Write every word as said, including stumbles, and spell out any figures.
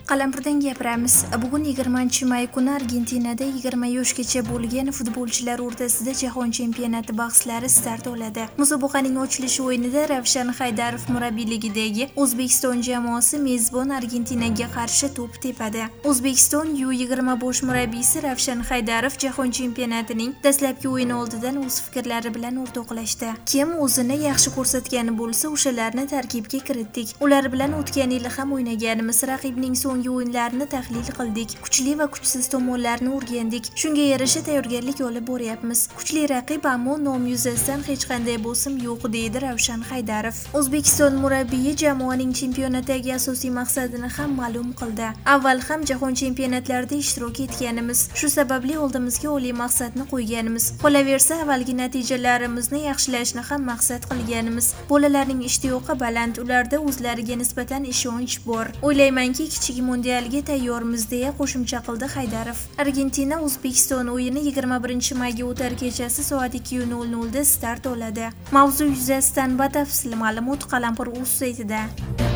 Qalampirdan gapiramiz. Bugun yigirmanchi may kuni Argentinada yigirma yoshgacha bo'lgan futbolchilar o'rtasida jahon chempionati bahslari start oladi. Musobaqaning ochilish o'yinida Ravshan Haydarov murabbiyligidagi O'zbekiston jamoasi mezbon Argentinaga qarshi to'p tepadi. O'zbekiston U yigirma bosh murabbiysi Ravshan Haydarov jahon chempionatining dastlabki o'yini oldidan o'z fikrlari bilan o'rtoqlashdi. Kim o'zini yaxshi ko'rsatgani bo'lsa, o'shalarni tarkibga kiritdik. Ular bilan o'tgan yil ham o'ynaganimiz, raqibning so'nggi o'yinlarini tahlil qildik. Kuchli va kuchsiz tomonlarni o'rgandik. Shunga yarasha tayyorgarlik olib boryapmiz. Kuchli raqib, ammo nom yuzasidan hech qanday bosim yo'q, deydi Ravshan Haydarov. O'zbekiston murabbiyi jamoaning chempionatdagi asosiy maqsadini ham ma'lum qildi. Avval ham jahon chempionatlarida ishtirok etganimiz, shu sababli oldimizga oliy maqsadni qo'yganimiz. Qolaversa, avvalgi natijalarimizni yaxshilashni ham maqsad qilganimiz. Bolalarning ishtiyoqi baland, ularda o'zlariga nisbatan ishonch bor. O'ylaymanki, kichik mundialga tayyormiz, deya qo'shimcha qildi Haydarov. Argentina O'zbekiston o'yini yigirma birinchi mayga o'tar kechasi soat ikki nol nol da start oladi. Mavzu yuzasidan batafsil ma'lumot Qalampir.uz saytida.